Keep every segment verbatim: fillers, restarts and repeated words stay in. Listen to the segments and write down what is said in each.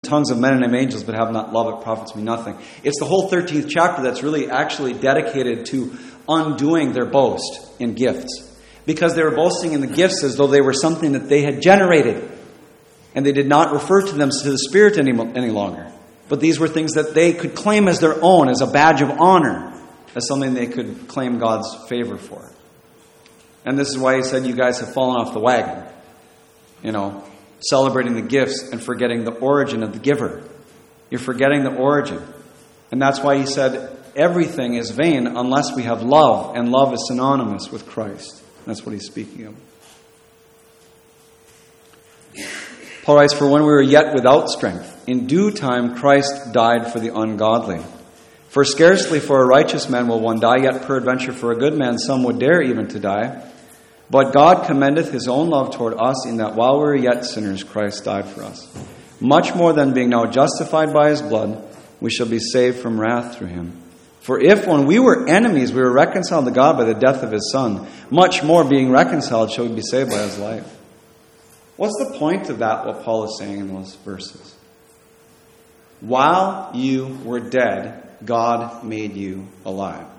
tongues of men and of angels, but have not love, it profits me nothing. It's the whole thirteenth chapter that's really actually dedicated to undoing their boast in gifts. Because they were boasting in the gifts as though they were something that they had generated. And they did not refer to them to the Spirit any, any longer. But these were things that they could claim as their own, as a badge of honor, as something they could claim God's favor for. And this is why he said, you guys have fallen off the wagon. You know, celebrating the gifts and forgetting the origin of the giver. You're forgetting the origin. And that's why he said, everything is vain unless we have love. And love is synonymous with Christ. That's what he's speaking of. Paul writes, for when we were yet without strength, in due time Christ died for the ungodly. For scarcely for a righteous man will one die, yet peradventure for a good man some would dare even to die. But God commendeth his own love toward us, in that while we were yet sinners, Christ died for us. Much more than being now justified by his blood, we shall be saved from wrath through him. For if when we were enemies we were reconciled to God by the death of his Son, much more being reconciled shall we be saved by his life. What's the point of that, what Paul is saying in those verses? While you were dead, God made you alive.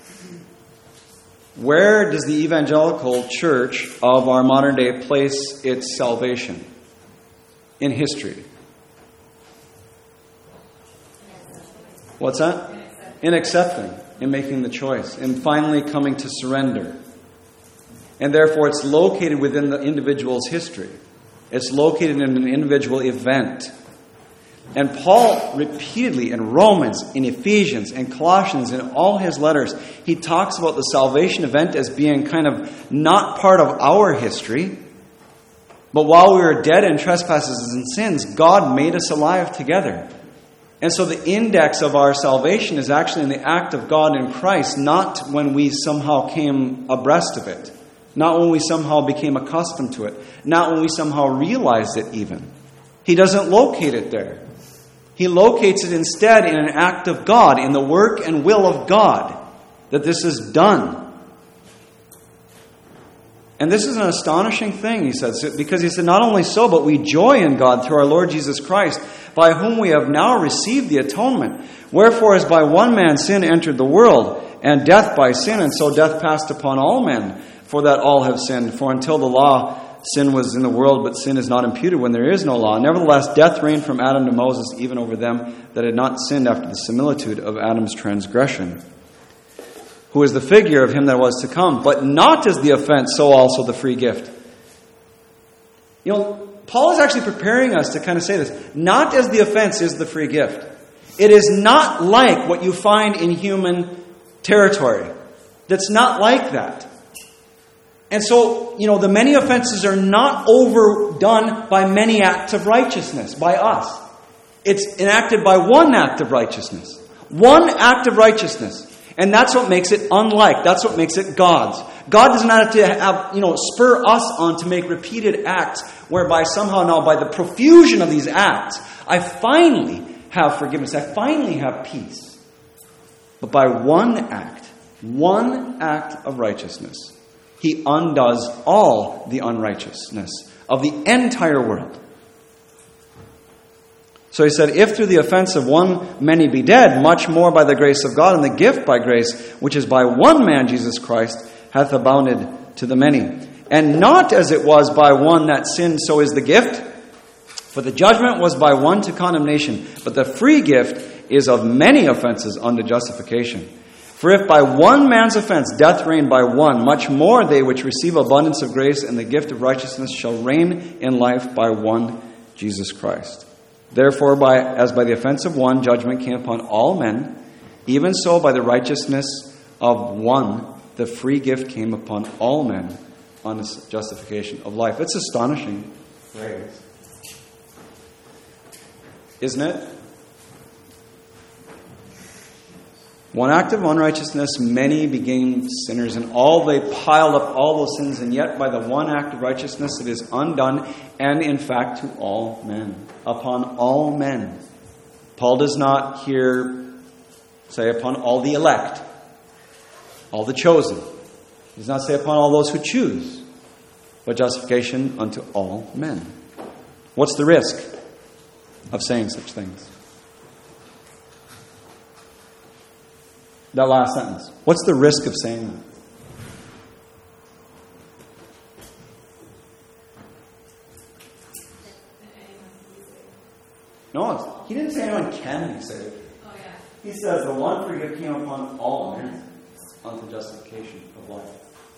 Where does the evangelical church of our modern day place its salvation in history? What's that? In accepting, in making the choice, in finally coming to surrender. And therefore it's located within the individual's history. It's located in an individual event. And Paul repeatedly in Romans, in Ephesians, and Colossians, in all his letters, he talks about the salvation event as being kind of not part of our history. But while we were dead in trespasses and sins, God made us alive together. And so the index of our salvation is actually in the act of God in Christ, not when we somehow came abreast of it. Not when we somehow became accustomed to it. Not when we somehow realized it even. He doesn't locate it there. He locates it instead in an act of God, in the work and will of God, that this is done. And this is an astonishing thing, he says, because he said, not only so, but we joy in God through our Lord Jesus Christ, by whom we have now received the atonement. Wherefore, as by one man sin entered the world, and death by sin, and so death passed upon all men, for that all have sinned. For until the law, sin was in the world, but sin is not imputed when there is no law. Nevertheless, death reigned from Adam to Moses, even over them that had not sinned after the similitude of Adam's transgression, who is the figure of him that was to come. But not as the offense, so also the free gift. You know, Paul is actually preparing us to kind of say this. Not as the offense is the free gift. It is not like what you find in human territory. That's not like that. And so, you know, the many offenses are not overdone by many acts of righteousness, by us. It's enacted by one act of righteousness. One act of righteousness. And that's what makes it unlike. That's what makes it God's. God does not have to have, you know, spur us on to make repeated acts whereby somehow now by the profusion of these acts, I finally have forgiveness. I finally have peace. But by one act, one act of righteousness, he undoes all the unrighteousness of the entire world. So he said, if through the offense of one many be dead, much more by the grace of God and the gift by grace, which is by one man, Jesus Christ, hath abounded to the many. And not as it was by one that sinned, so is the gift. For the judgment was by one to condemnation, but the free gift is of many offenses unto justification. For if by one man's offense death reigned by one, much more they which receive abundance of grace and the gift of righteousness shall reign in life by one, Jesus Christ. Therefore, by as by the offense of one, judgment came upon all men, even so by the righteousness of one, the free gift came upon all men unto justification of life. It's astonishing phrase, isn't it? One act of unrighteousness, many became sinners, and all they piled up all those sins, and yet by the one act of righteousness it is undone, and in fact to all men, upon all men. Paul does not here say upon all the elect, all the chosen. He does not say upon all those who choose, but justification unto all men. What's the risk? of saying such things? That last sentence. What's the risk of saying that? No, he didn't say anyone can be saved. Oh, yeah. He says the one for gift came upon all men unto justification of life.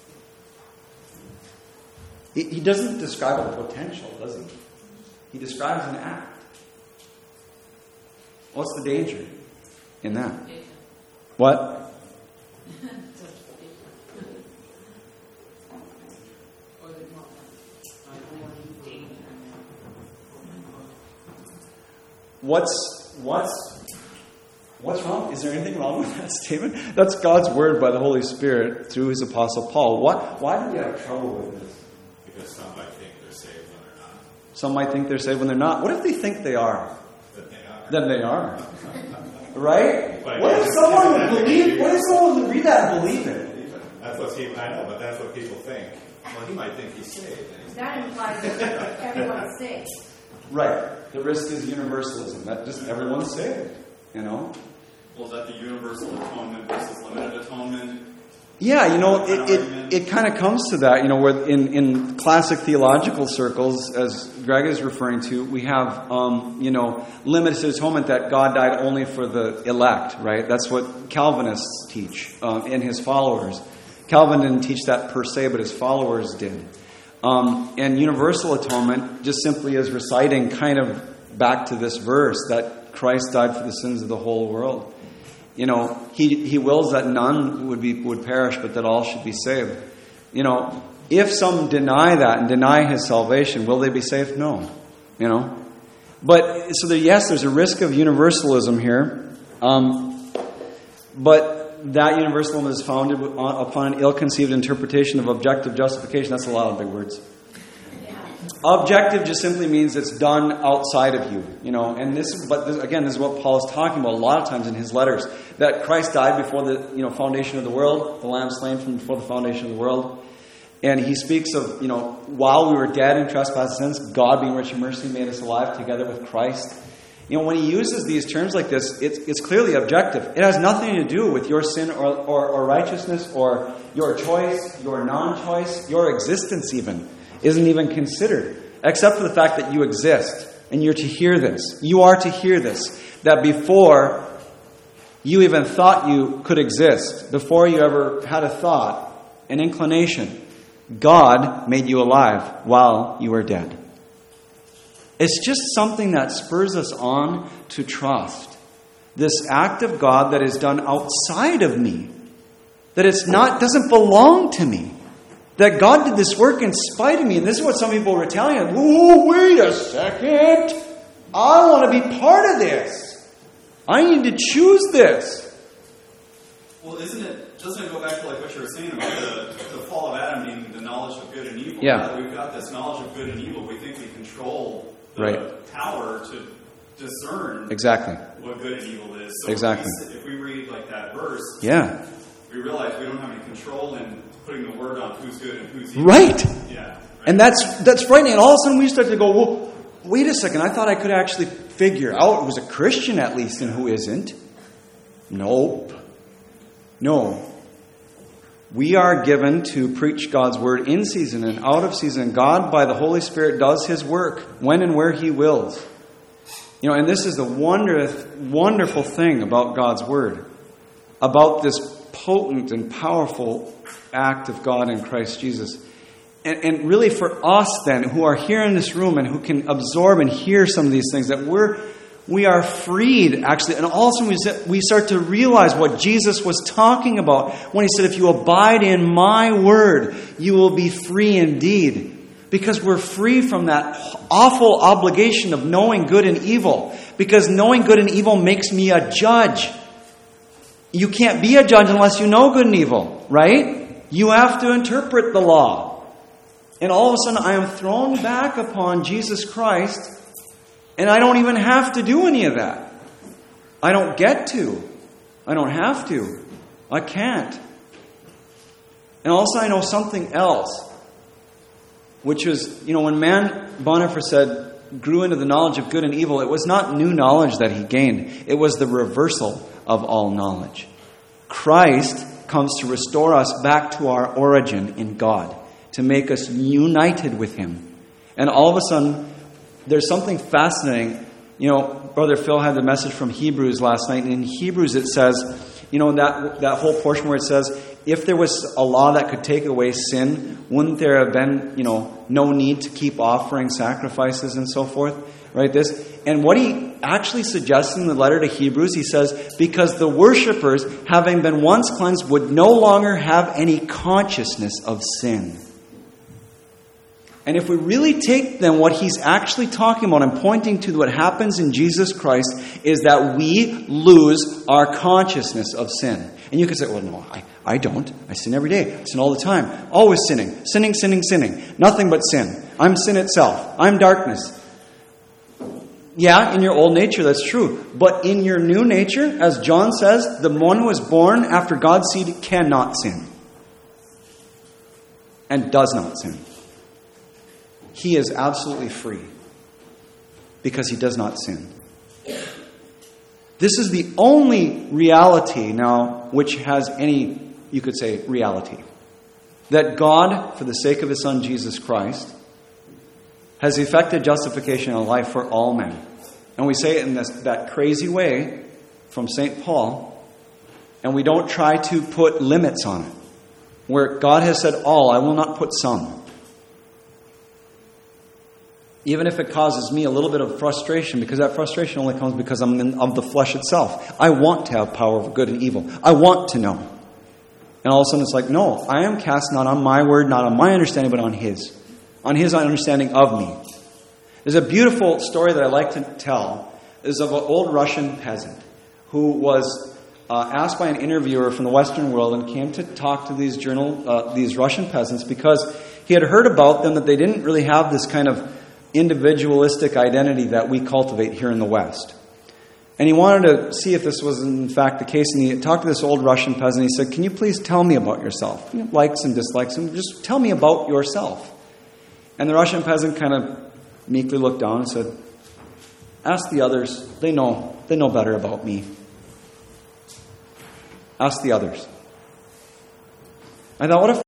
He, he doesn't describe a potential, does he? He describes an act. What's the danger in that? What? What's what's what's wrong? Is there anything wrong with that statement? That's God's word by the Holy Spirit through His Apostle Paul. What? Why do we have trouble with this? Because some might think they're saved when they're not. Some might think they're saved when they're not. What if they think they are? That they are. Then they are. Right? But What if someone would believe? What if someone would read that and believe it? That's what people, I know, but that's what people think. Well, he might think he's saved. And he's That implies that everyone's saved. Right. The risk is universalism. That just everyone's saved. You know? Well, is that the universal atonement versus limited atonement? Yeah, you know, it it, it kind of comes to that, you know, where in, in classic theological circles, as Greg is referring to, we have, um, you know, limited atonement that God died only for the elect, right? That's what Calvinists teach um, and his followers. Calvin didn't teach that per se, but his followers did. Um, and universal atonement just simply is reciting kind of back to this verse that Christ died for the sins of the whole world. You know, he he wills that none would be would perish, but that all should be saved. You know, if some deny that and deny His salvation, will they be saved? No. You know, but so there, yes, there's a risk of universalism here, um, but that universalism is founded upon an ill-conceived interpretation of objective justification. That's a lot of big words. Objective just simply means it's done outside of you, you know. And this, but this, again, this is what Paul is talking about a lot of times in his letters. That Christ died before the, you know, foundation of the world, the Lamb slain from before the foundation of the world. And he speaks of, you know, while we were dead in trespasses and sins, God, being rich in mercy, made us alive together with Christ. You know, when he uses these terms like this, it's, it's clearly objective. It has nothing to do with your sin or, or, or righteousness or your choice, your non-choice, your existence even. Isn't even considered, except for the fact that you exist and you're to hear this. You are to hear this, that before you even thought you could exist, before you ever had a thought, an inclination, God made you alive while you were dead. It's just something that spurs us on to trust this act of God that is done outside of me, that it's not doesn't belong to me. That God did this work in spite of me. And this is what some people retaliate. Oh, wait a second. I want to be part of this. I need to choose this. Well, isn't it, doesn't it go back to like what you were saying about the, the fall of Adam being the knowledge of good and evil? Yeah. Now that we've got this knowledge of good and evil, we think we control the Right. power to discern Exactly. what good and evil is. So Exactly. If we, if we read like that verse, Yeah. we realize we don't have any control in putting the word on who's good and who's evil. Right. Yeah. Right. And that's that's frightening. And all of a sudden we start to go, well, wait a second. I thought I could actually figure out who's a Christian at least and who isn't. Nope. No. We are given to preach God's word in season and out of season. God, by the Holy Spirit, does His work when and where He wills. You know, and this is the wonder, wonderful thing about God's word, about this potent and powerful act of God in Christ Jesus. And, and really for us then, who are here in this room and who can absorb and hear some of these things, that we're we are freed, actually. And also we start to realize what Jesus was talking about when He said, if you abide in my word, you will be free indeed. Because we're free from that awful obligation of knowing good and evil. Because knowing good and evil makes me a judge. You can't be a judge unless you know good and evil, right? You have to interpret the law. And all of a sudden I am thrown back upon Jesus Christ, and I don't even have to do any of that. I don't get to. I don't have to. I can't. And also I know something else, which was, you know, when man, Bonhoeffer said, grew into the knowledge of good and evil, it was not new knowledge that he gained. It was the reversal of all knowledge. Christ comes to restore us back to our origin in God, to make us united with him. And all of a sudden, there's something fascinating. You know, Brother Phil had the message from Hebrews last night, and in Hebrews it says, you know, that that whole portion where it says, if there was a law that could take away sin, wouldn't there have been, you know, no need to keep offering sacrifices and so forth? Right? This. And what he actually suggests in the letter to Hebrews, he says, because the worshipers, having been once cleansed, would no longer have any consciousness of sin. And if we really take then what he's actually talking about and pointing to what happens in Jesus Christ is that we lose our consciousness of sin. And you could say, well, no, I, I don't. I sin every day. I sin all the time. Always sinning. Sinning, sinning, sinning. Nothing but sin. I'm sin itself. I'm darkness. Yeah, in your old nature, that's true. But in your new nature, as John says, the one who is born after God's seed cannot sin. And does not sin. He is absolutely free because he does not sin. This is the only reality now which has any, you could say, reality. That God, for the sake of his Son Jesus Christ, has effected justification in life for all men. And we say it in this, that crazy way from Saint Paul, and we don't try to put limits on it. Where God has said all, I will not put some. Even if it causes me a little bit of frustration, because that frustration only comes because I'm in, of the flesh itself. I want to have power over good and evil. I want to know. And all of a sudden it's like, no, I am cast not on my word, not on my understanding, but on his. On his understanding of me. There's a beautiful story that I like to tell. It's of an old Russian peasant who was uh, asked by an interviewer from the Western world and came to talk to these journal, uh, these Russian peasants because he had heard about them that they didn't really have this kind of individualistic identity that we cultivate here in the West. And he wanted to see if this was in fact the case. And he talked to this old Russian peasant. He said, can you please tell me about yourself? You know, likes and dislikes. And just tell me about yourself. And the Russian peasant kind of meekly looked down and said, ask the others. They know. They know better about me. Ask the others. I thought, what a